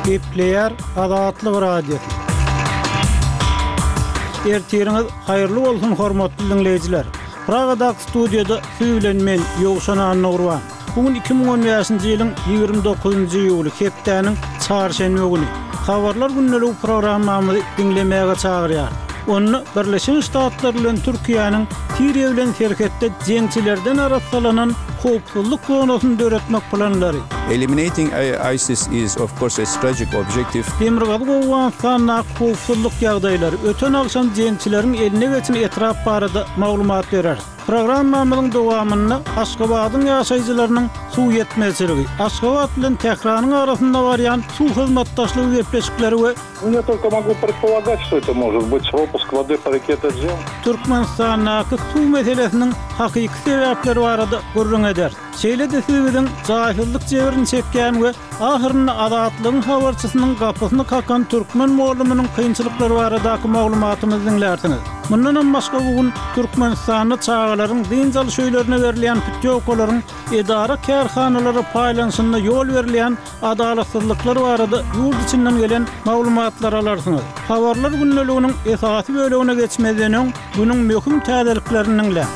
Gepleyer adatly radio. Ertiriniz hayırlı bolsun hormatly dinleyijiler. Pragadak studiyada süýlen men Ýogşan Annurwan. Bugün 2015-nji ýylyň 29-njy ýuly hepdeniň çarşembe güni. Habarlar günleri programmamy dinlemäge çagyrýar. Onu Birleşen Ştatlar bilen Türkiýanyň Siriýa bilen serhetde jeňçilerden araslanan howpsuzlyk zonasyny döretmek planlary. Eliminating ISIS is of course a strategic objective. Demirgaly Awganistanyň howpsuzlyk ýagdaýlary öten akşam jeňçileriň eline geçen etrap barada maglumat berer. Programmamyň dowamyny Aşgabatyň ýaşaýjylarynyň suw ýetmezligi, Aşgabat bilen Tehranyň arasynda barýan suw hyzmatdaşlygy gepleşikleri we я только могу предполагать, что это может быть выпуск воды по реке Тадзин. Türkmenistanyň suw meselesiniň hakyky sebäpleri barada gurrun eder. Şeýle de sebäbiň jahillik jeberini çekýän we ahyrynda adatlygyň habarçysynyň gapysyny kakan türkmen mollumynyň kynçylyklary baradaky maglumatymyzy dinlersiňiz. Mundan başga bugün Türkmenistanyň çağalaryň dinjal şöýlerine berilýän pütýokalaryň edara kärhanalary paýlanşyna ýol berilýän adalatsızlyklary barada ýurt içinden gelen maglumatlar alarsyňyz. Habarlar günneliginiň esasy bölegine geçmeden günüň möhüm täzeliklerini.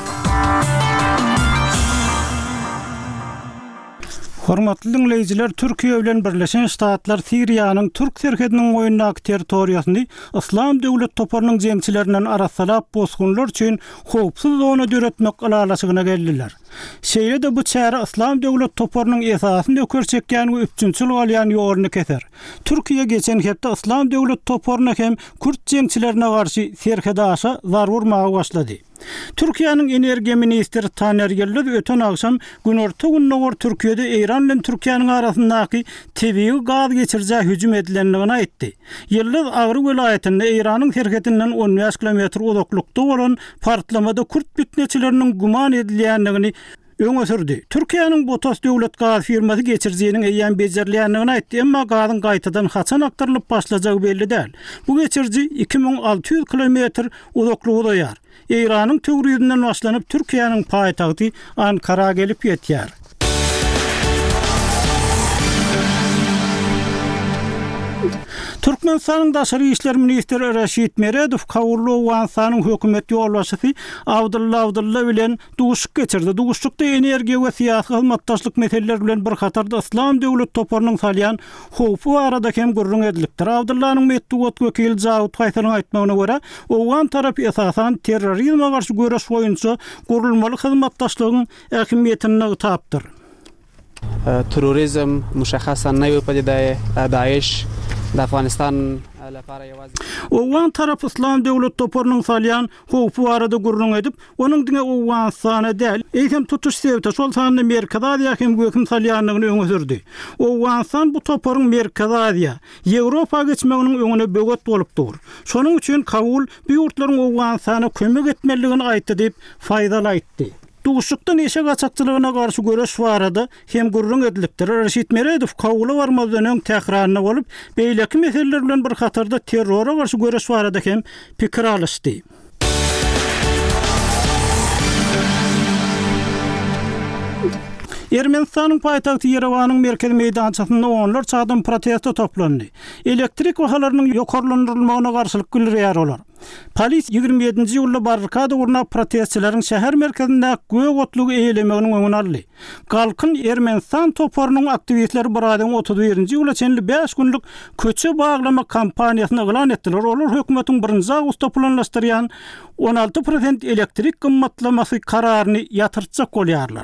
Hormatly dinleyijiler, Türkiýe bilen Birleşen Ştatlar Siriýanyň türk serhediniň goýundaky territoriýasyny İslam döwlet toparynyň jeňçilerinden arasalap bozgunlar üçin howpsuz zona döretmek alalasygyna geldiler. Şeýle de bu çäre İslam döwlet toparynyň esasyny ökerçekýän we üçünçil bolýan ýolunu keser. Türkiýe geçen hepde İslam döwlet toparyna hem Kürt jeňçilerine garşy serhede aşa zar vurmagy başlady. Türkiýanyň energiýa ministri Taner Ýyldız öten akşam günorta günnäwär Türkiýede Eýran bilen Türkiýanyň arasyndaky tebii gaz geçirjä hüjüm edilendigini aýtdy. Ýyldız Agry welaýetinde Eýranyň serhedinden 15 kilometr uzaklykda bolan partlamada Kürt bütneçileriniň guman edilýändigini öňe sürdi. Türkiýanyň Botas döwlet gaz firmasy geçirjeginiň eýýän bejerilýändigini aýtdy, emma gazyň gaýtadan haçan aktarylyp başlajagy belli däl. Bu geçirji 2600 kilometr uzaklygda ýar. Eýranyň töwrüýünden başlanyp Türkiýanyň paýtagty Ankara gelip ýetýär. Türkmenistanyň daşary işler ministri Reşit Meredow Kawurlu Awganistanyň hökümet ýolbaşçysy Abdulla bilen duguşyk geçirdi. Duguşykda energiýa we syýasy hyzmatdaşlyk meseleleri bilen bir katarda İslam döwlet toparynyň salýan howpy arada hem gurrun edilipdir. Abdullanyň metdugat wekili Jawud Haýsaryň aýtmagyna görä, Awgan tarapy esasan terrorizme garşy göreş boýunça gurulmaly hyzmatdaşlygyň ähmiýetini tapdyr. Terrorizm مشخصا نوی پدیده داعش در افغانستان Awgan tarapy İslam döwlet toparynyň salýan howpy arada gurrun edip, onuň diňe Awganistana däl, eýsem tutuş sebäpde şol sany Merkez Aziýa hem göküm salýanlygyny öňe sürdi. Awganistan bu toparyň Merkez Aziýa, Ýewropa geçmeginiň öňüne böget bolupdyr. Şonuň üçin Kabul bu ýurtlaryň Awganistana kömek etmeligini aýtdy diýip faýdaly aýtdy. Duguşykda neşe gaçakçylygyna garşy göreş barada hem gurrun edilipdir. Reşit Meredow Kabula barmadan öň Tehranyna bolup, beýleki meseleler bilen bir katarda terrora garşy göreş barada hem pikir alysdy. Ermenistanyň paýtagty Yerewanyň merkez meýdançasynda onlar çağdan protesto toplandy. Elektrik wahalarynyň ýokarlandyrylmagyna garşylyk bildirýär olar. Polis 27-nji ýylda barrikada gurnap protestçilerin şäher merkezinde göýe gotlugy eýlemeginiň öňüne aldy. Galkyn Ermenistan toparynyň aktivistleri biraden 31-nji ýyla çenli 5 günlük köçe baglama kampaniýasyny elan etdiler. Olar hökümetiň 1-nji awgustda planlaşdyrýan 16% elektrik gymmatlamasy kararyny ýatyrjak bolýarlar.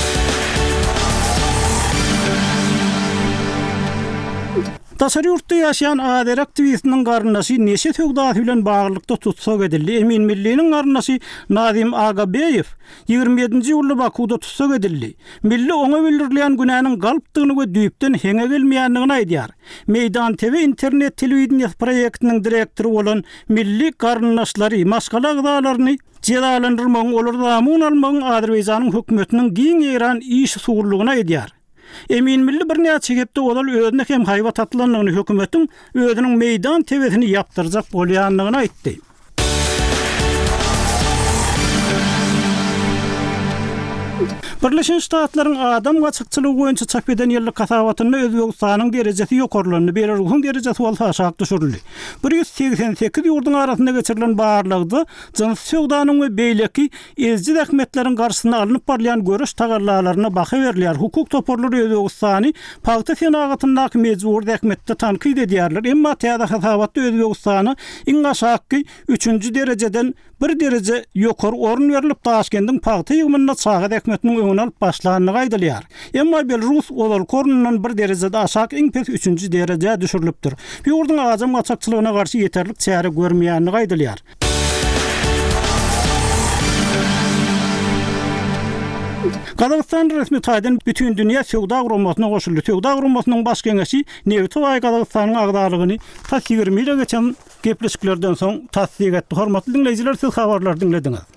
Daşary ýurtda ýaşaýan Azer aktivistiniň garyndaşy neşe söwdasy bilen baglykda tutsak edildi. Emin Milliniň garyndaşy Nazim Agabeýew 27-nji ýylda Bakuda tutsak edildi. Milli oňa bildirilýän günäniň galypdygyny we düýpden heňe gelmeýändigini aýdýar. Meýdan TV internet telewizioniýa proýektiniň direktory bolan milli garyndaşlary maşgala agdalaryny jedalandyrmagyň olardan mun almagyň Azerbaýjanyň hökümetiniň giň Eýran iş sugurlugyna aýdýar. Emin Milli bir näçe gepde olar özüne hem haýwat atlanmagyny hökümetiň özüniň meýdan tewesini ýapdyrjak bolýanlygyny aýtdy. Birleşen Ştatlaryň adam gaçykçylygy boýunça çap eden ýyllyk kasabatyny Özbegistanyň derejesi ýokarlygyny, Belarusyň derejesi bolsa aşağı düşürildi. 188 ýurduň arasynda geçirilen barlygdy jyns söwdanyň we beýleki ezji häkmetleriň garşysyna alynıp barlayan görüş tagarlalaryna baha berilýär. Hukuk toparlary Özbegistany paýta senatyndaky mejbur häkmetde tanqid edýärler. Emma täze kasabatda Özbegistany iň aşağı 3-nji derejeden bir derece ýokary orun berilip Taşkendiň paýta ýygmyna çağa häkmetiniň öňüne alyp başlanyny gaýdalýar. Emma Belarus olal korundan bir derejede aşağı iň pes 3-nji derejeye düşürilipdir. Bu ýurduň ajam gaçakçylygyna garşy ýeterlik çäre görmeýänini gaýdalýar. Kazakistan resmi taýdan bütün dünýä söwda gurulmasyna goşuldy. Söwda gurulmasynyň baş geňeşi Nevtoy Kazakistanyň agdalygyny tasdiq etmeli geçen gepleşiklerden soň tasdiq etdi. Hormatly dinleýijiler, siz habarlar dinlediňiz.